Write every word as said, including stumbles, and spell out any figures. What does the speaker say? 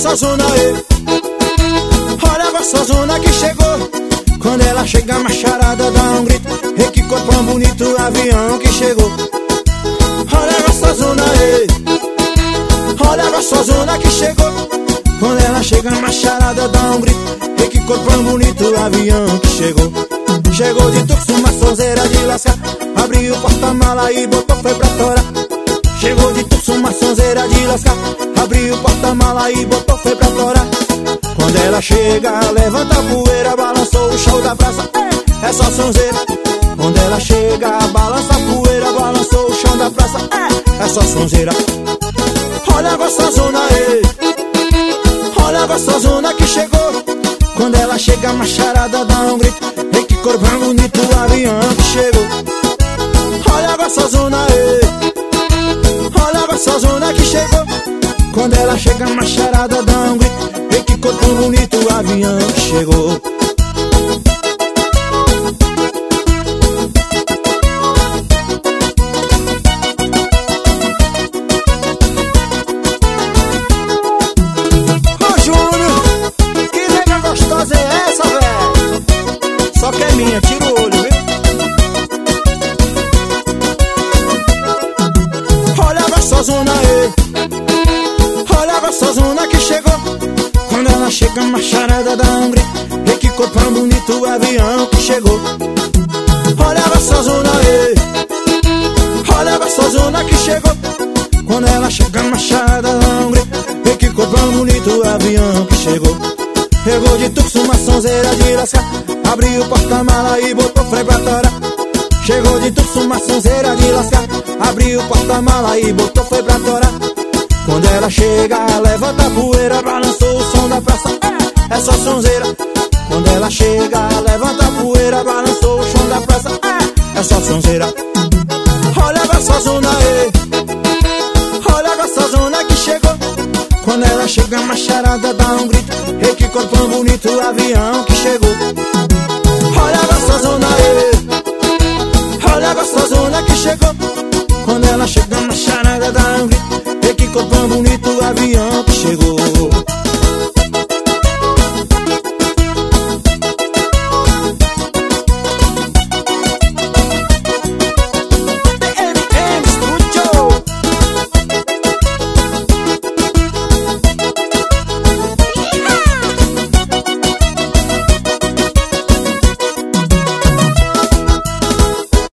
gostosona, ei. Olha a gostosona que chegou. Quando ela chega a macharada dá um grito. Ei, que corpão bonito, avião que chegou. Olha a gostosona, ei. Olha a gostosona que chegou. Quando ela chega a macharada dá um grito. Ei, que corpão bonito, avião que chegou. Chegou de tuxo, uma sonzeira de lascar. Abriu o porta-mala e botou foi pra torar. Chegou de tuxo, uma sonzeira de lascar. Abriu o porta-mala e botou foi pra torar. Quando ela chega, levanta a poeira, balançou o chão da praça. É só sonzeira. Quando ela chega, balança a poeira, balançou o chão da praça. É só sonzeira. Olha a gostosona, ei. Olha a gostosona que chegou. Quando ela chega, a macharada dá um grito. Ei, que corpão bonito, o avião que chegou. Olha a gostosona, ei. Olha a gostosona que chegou. Quando ela chega, a macharada dá um grito. Ei, que corpão bonito, o avião que chegou. Ô Júnior, que nega gostosa é essa, velho? Só que é minha, tira o olho, viu? Olha a gostosona, ei. Olha a gostosona que chegou. Quando ela chega, a macharada dá um grito. Ei, que corpão bonito, o avião que chegou. Olha a gostosona, ei. Olha a gostosona que chegou. Quando ela chega, a macharada dá um grito. Ei, que corpão bonito, o avião que chegou. Chegou de tuxo, uma sonzeira de lascar. Abriu o porta-mala e botou freio pra torar. Chegou de tuxo, uma sonzeira de lascar. Abriu o porta-mala e botou freio pra torar. Quando ela chega, levanta a poeira, balançou o som da praça. É só sonzeira. Quando ela chega, levanta a poeira, balançou o chão da praça. É só sonzeira. Olha a gostosona, ei. Olha a gostosona que chegou. Quando ela chega, a macharada dá um grito. Ei, que corpão bonito, o avião que chegou. Olha a gostosona, ei. Olha a gostosona que chegou. Quando ela chega, a macharada dá um grito. Ei, que corpão bonito, o avião que chegou.